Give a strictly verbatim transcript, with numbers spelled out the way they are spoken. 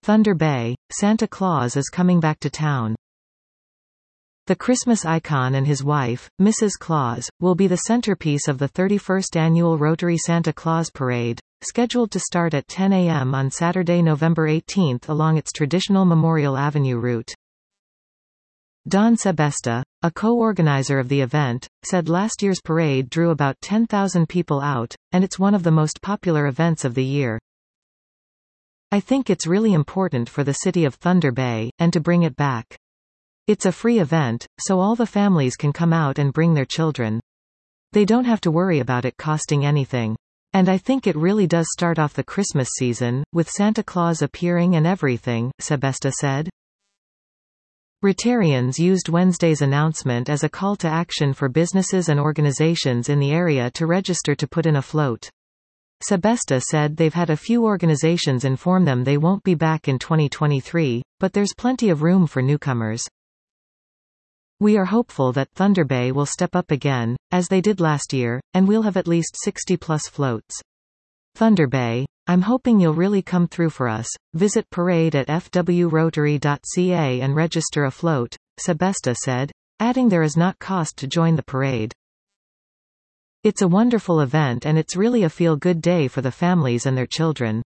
Thunder Bay, Santa Claus is coming back to town. The Christmas icon and his wife, Missus Claus, will be the centerpiece of the thirty-first annual Rotary Santa Claus Parade, scheduled to start at ten a m on Saturday, November eighteenth along its traditional Memorial Avenue route. Don Sebesta, a co-organizer of the event, said last year's parade drew about ten thousand people out, and it's one of the most popular events of the year. I think it's really important for the city of Thunder Bay, and to bring it back. It's a free event, so all the families can come out and bring their children. They don't have to worry about it costing anything. And I think it really does start off the Christmas season, with Santa Claus appearing and everything, Sebesta said. Rotarians used Wednesday's announcement as a call to action for businesses and organizations in the area to register to put in a float. Sebesta said they've had a few organizations inform them they won't be back in twenty twenty-three, but there's plenty of room for newcomers. We are hopeful that Thunder Bay will step up again, as they did last year, and we'll have at least sixty plus floats. Thunder Bay, I'm hoping you'll really come through for us. Visit parade at f w rotary dot c a and register a float, Sebesta said, adding there is not cost to join the parade. It's a wonderful event and it's really a feel-good day for the families and their children.